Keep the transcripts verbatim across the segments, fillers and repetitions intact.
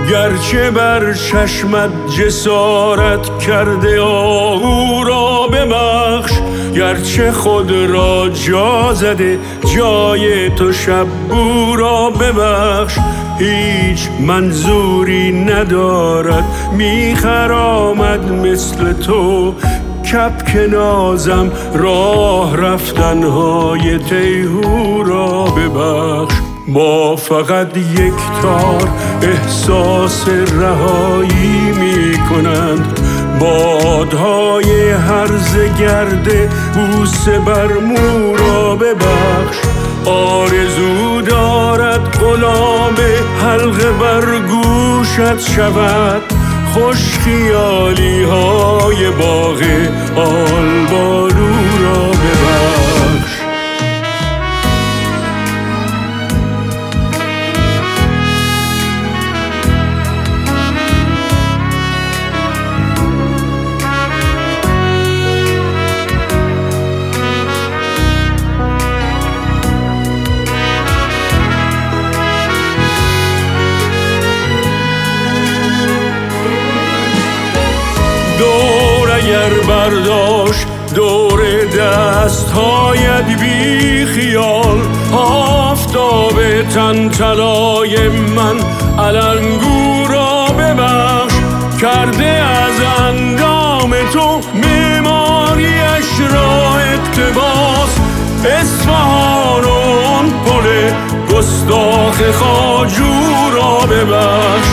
گرچه بر چشمت جسارت کرده آهو را ببخش، گرچه خود را جا زده جای تو شبو را ببخش. هیچ منظوری ندارد میخرامد مثل تو، کبک نازم راه رفتنهای تیهو را ببخش. با فقط یک تار احساس رهایی می کنند، بادهای هرزه گرده بوسه بر مو را ببخش. آرزو دارد غلام حلقه بر گوشت شود، خوش خیالی های باغ آلبالو را ببخش. دور اگر برداشت دور دستهایت بی خیال، آفتاب تن طلای من علنگو را ببخش. کرده از اندام تو معماریش را اقتباس، اصفهان و آن پل گستاخ خواجو را ببخش.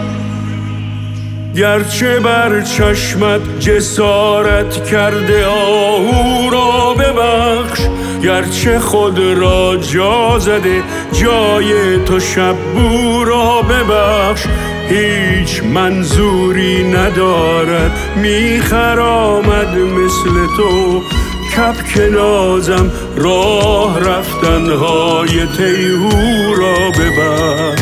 گرچه بر چشمت جسارت کرده آهو را ببخش، گرچه خود را جا زده جای تو شبو را ببخش. هیچ منظوری ندارد میخرامد مثل تو، کبک نازم راه رفتنهای تیهو را ببخش.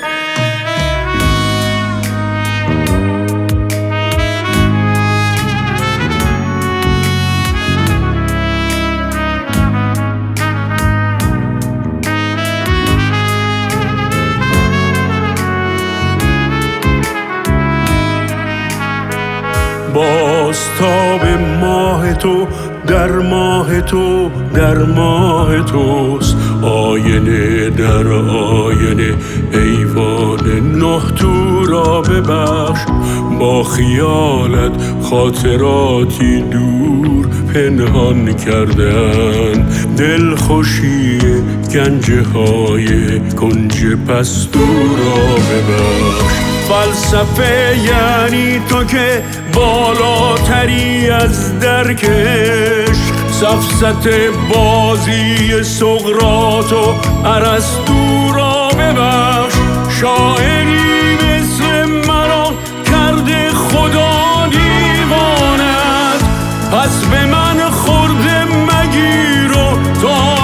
بازتاب ماه تو در ماه تو در ماه توست، آینه در آینه ایوان نه تو را ببخش. با خیالت خاطراتی دور پنهان کردن، دلخوشی گنجه های کنج پستو را ببخش. فلسفه یعنی تو که بالاتری از درک عشق، سفسط بازی سقراط و ارسطو را ببخش. شاعری مثل مرا کرده خدا دیوانت، پس به من خورده مگیر و تا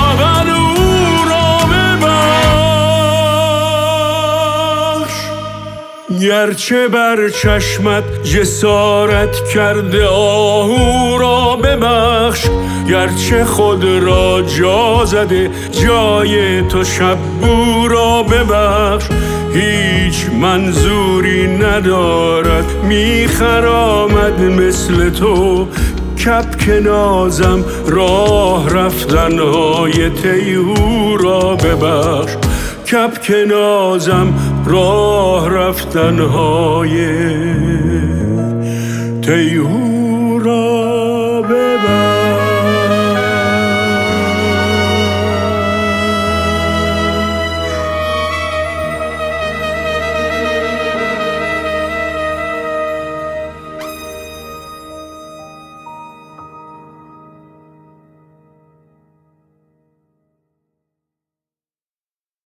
گرچه بر چشمت جسارت کرده آهو را ببخش، گرچه خود را جا زده جای تو شبو را ببخش. هیچ منظوری ندارد میخرامد مثل تو، کبک نازم راه رفتنهای تیهو را ببخش. کبک نازم راه رفتنهای تیهو